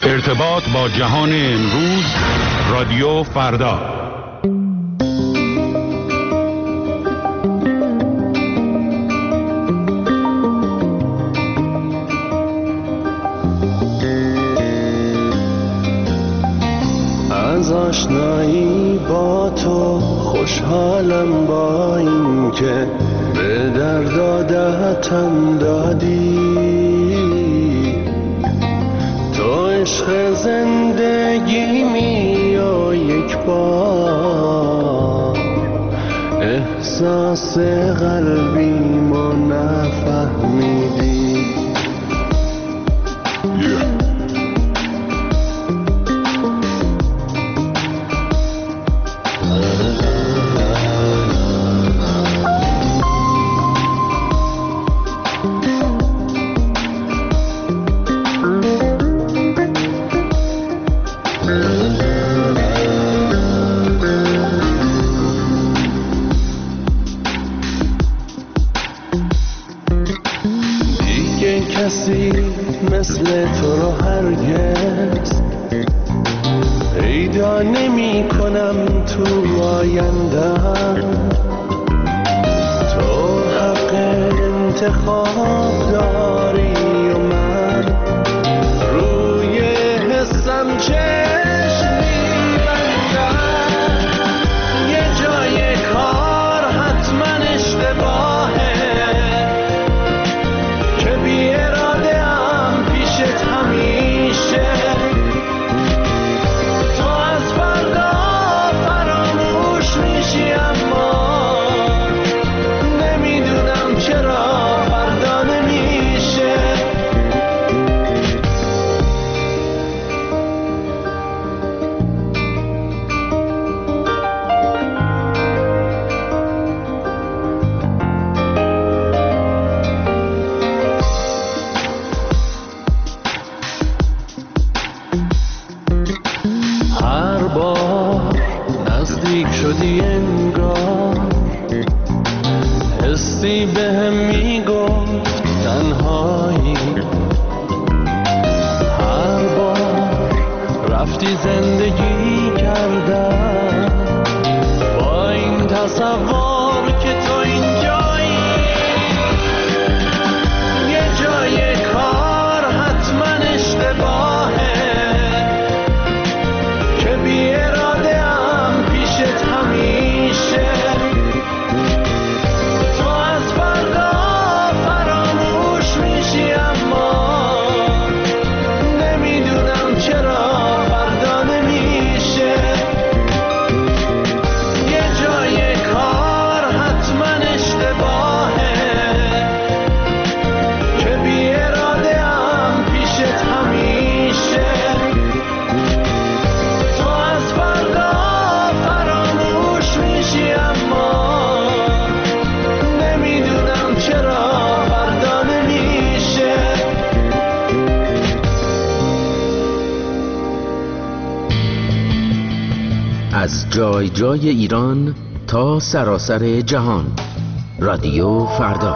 ارتباط با جهان امروز، رادیو فردا. از آشنایی با تو خوشحالم، با این که به درد عادتم دادی. تو عشق زندگیمی و یک بار احساس قلبیمو نفهمیدی. کسی مثل تو رو هرگز پیدا نمی کنم تو آیندم. تو حق انتخاب داری و من روی حسم چشم می‌بندم. یه جای کار حتما اشتباهه که بی اراده هم پیشت همیشه. تو از فردا فراموش میشی، اما نمیدونم چرا فردا نمیشه. هر بار نزدیک شدی انگار حسی بهم میگفت تنهایی. هر بار رفتی زندگی کردم با این تصور که تو اینجایی. یه جای کار حتما اشتباهه که بی اراده هم پیشت همیشه. تو از فردا فراموش میشی، اما نمیدونم چرا فردا نمیشه. یه جای کار حتما اشتباهه که بی اراده هم پیشت همیشه. تو از فردا فراموش میشی، اما نمیدونم چرا فردا نمیشه. از جای جای ایران تا سراسر جهان، رادیو فردا.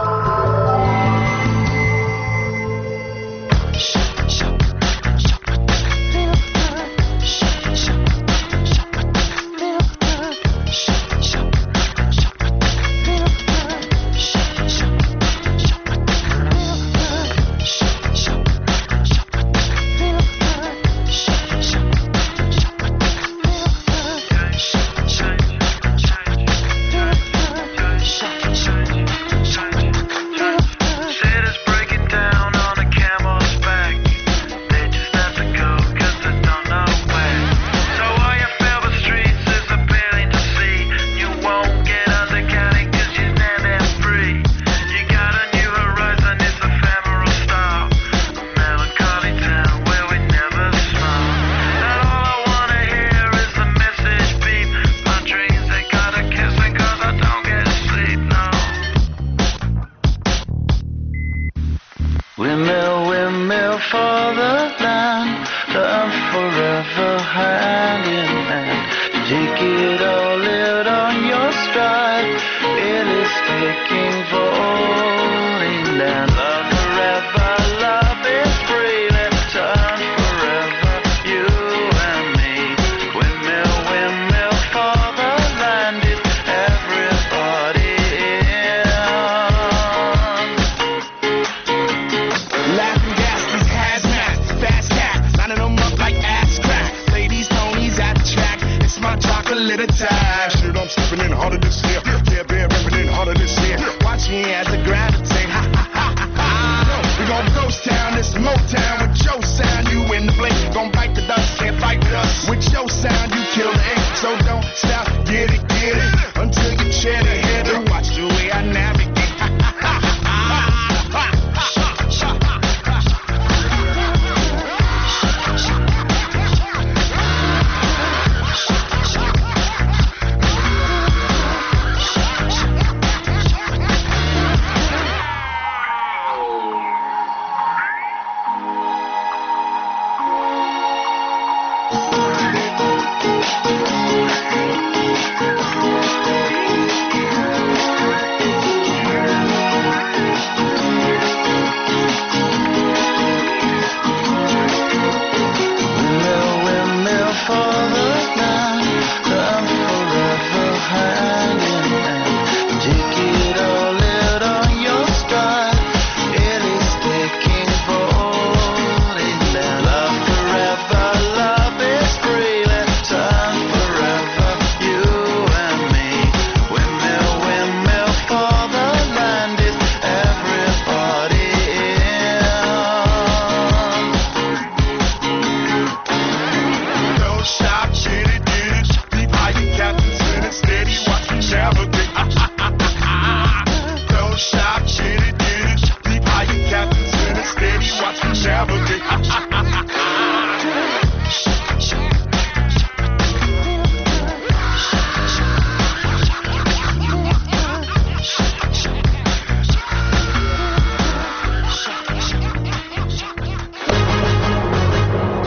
Windmill for the land, love forever hand in hand. Take it all, live on your stride. It is taking falling down. Love forever, love is free. Let's turn forever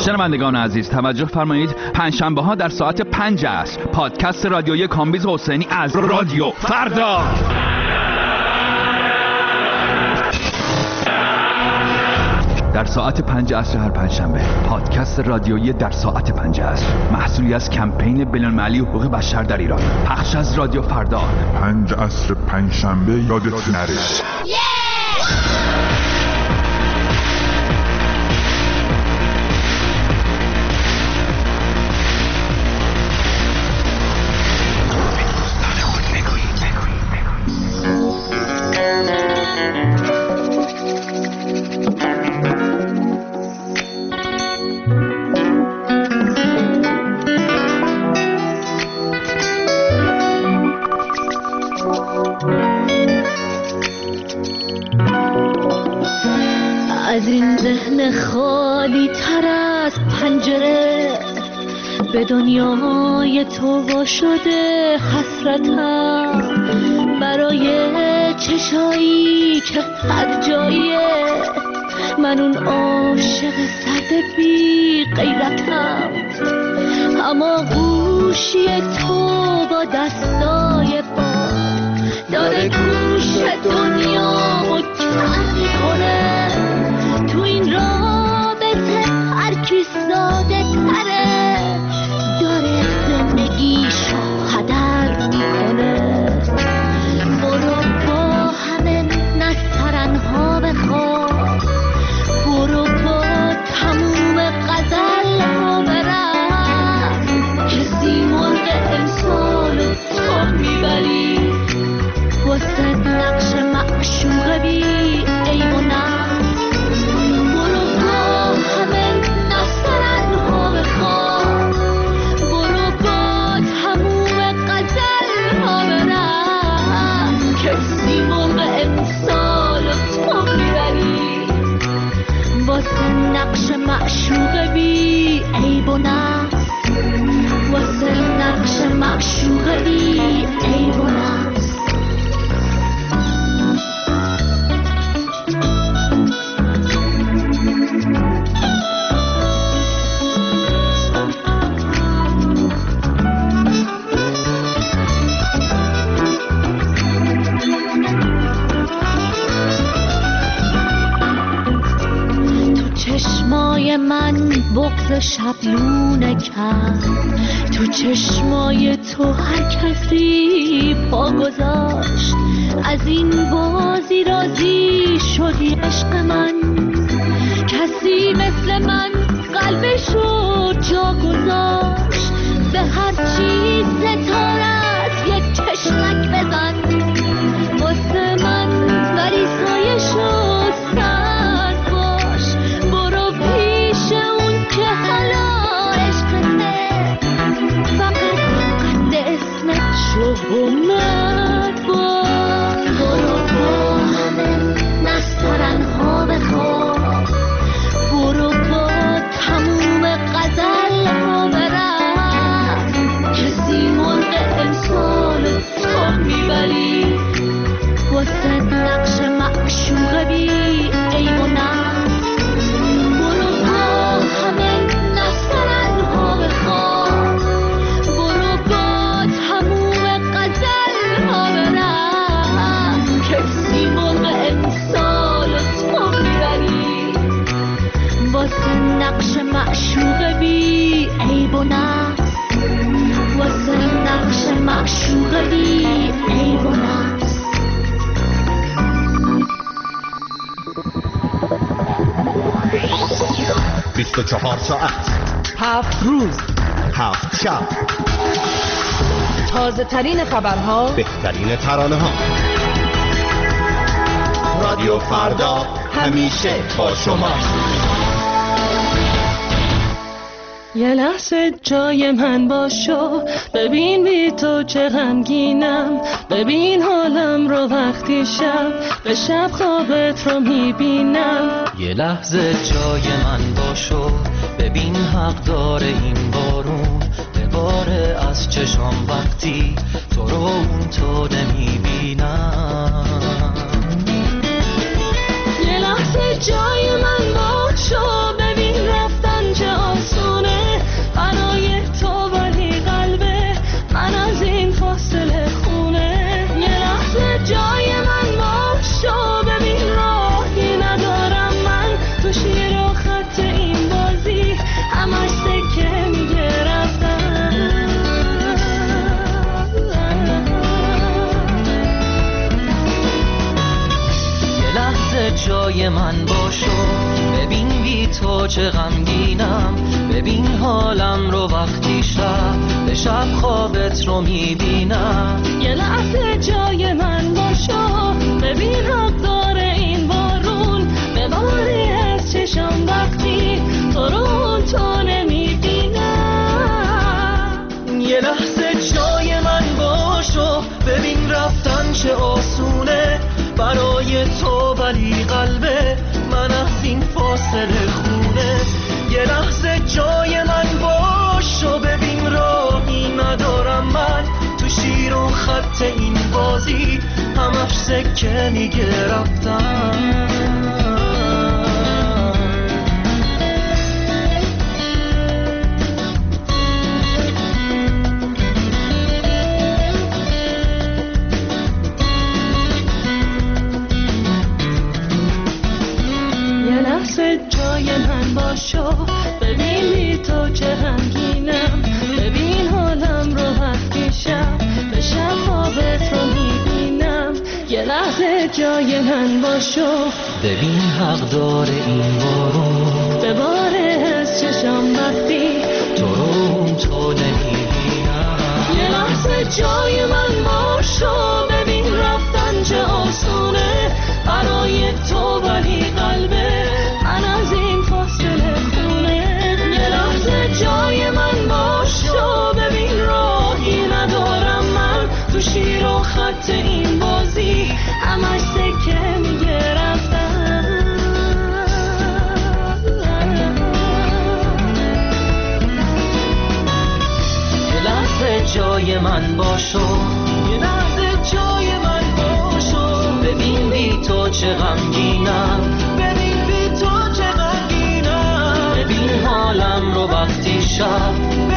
شنوندگان عزیز توجه فرمایید، پنجشنبه ها در ساعت 5 عصر پادکست رادیویی کامبیز حسینی از رادیو فردا در ساعت 5 عصر هر پنجشنبه. پادکست رادیویی در ساعت 5 عصر محصولی از کمپین بین‌المللی حقوق بشر در ایران، پخش از رادیو فردا. 5 عصر پنجشنبه یادت نره. از این ذهن خالی تر از پنجره به دنیای تو وا شده حسرتم، برای چشایی که هر جایه من اون عاشق سرد بی غیرتم. اما گوشی تو با دستای باد داره گوش دنیامو کم میکنه. تو این رابطه هر کی ساده تره داره زندگیشو هدر میکنه. برو با همه نسترنها بخواب، برو با تموم غزلها برم، کسی مرغ امسالو تو میبری واسه نقش معشوق بی عیب و نقص. برو با همه نسترنها بخواب، برو با تموم غزلها برم، کسی مرغ امسالو تو میبری واسه نقش معشوق بی عیب و نقص، واسه نقش معشوق بی عیب و نقص. چشمای من بغض شبلونه کرد، تو چشمای تو هر کسی پا گذاشت. از این بازی راضی شدی عشق من، کسی مثل من قلبشو جا گذاشت. به هر چیز ستارت یک چشمک بزن واسه من، ولی سایشو اومد با. برو با همه نسترنها بخواب، برو با تموم غزلها برم، کسی مرغ امسال تو میبری واسه نقش معشوق بی عیب و نقص. برو با همه نسترنها بخواب، برو با تموم غزلها برم، کسی مرغ امسال تو میبری واسه نقش معشوق بی عیب و نقص، واسه نقش معشوق بی عیب و نقص. 24 ساعت، 7 روز، 7 شب، تازه ترین خبرها، بهترین ترانه ها. رادیو فردا همیشه با شما. یه لحظه جای من باشو، ببین بی تو چه غمگینم، ببین حالم رو وقتی شب به شب خوابت رو میبینم. یه لحظه جای من باشو، ببین حق داره این بارون بباره از چشام وقتی تو رو اونطور نمیبینم. یه لحظه جای من باشو، ببین رفتن چه چه غمگینم. ببین حالم رو وقتی شب به شب خوابت رو میبینم. یه لحظه جای من باشو، ببین حقدار این بارون بباری از چشم وقتی تو رو تو نمیبینم. یه لحظه جای من باشو، ببین رفتن چه آسونه برای تو، ولی قلبه من از این فاصله خونه. یه لحظه جای من باشو، ببین راهی ندارم من تو شیر و خط این بازی، همش سکه میگه رفتم. جای من باشو، ببین بی تو چه غمگینم. ببین حالم رو وقتی شب به شب خوابت رو میبینم. یه لحظه جای من باشو، ببین حقدار این بارون بباره از چشم وقتی تو رو تو نمیبینم. یه لحظه جای من باشو، ببین رفتن چه آسونه برای تو، ولی قلبه من از این فاصله خونه. یه لحظه جای من باشو، ببین راهی ندارم من تو شیر و خط این بازی، همش سکه میگه رفتم. یه لحظه جای من باشو، یه لحظه جای من باشو، ببین بی تو چه غمگینم. ببین بی تو چه غمگینم. ببین حالم رو وقتی شب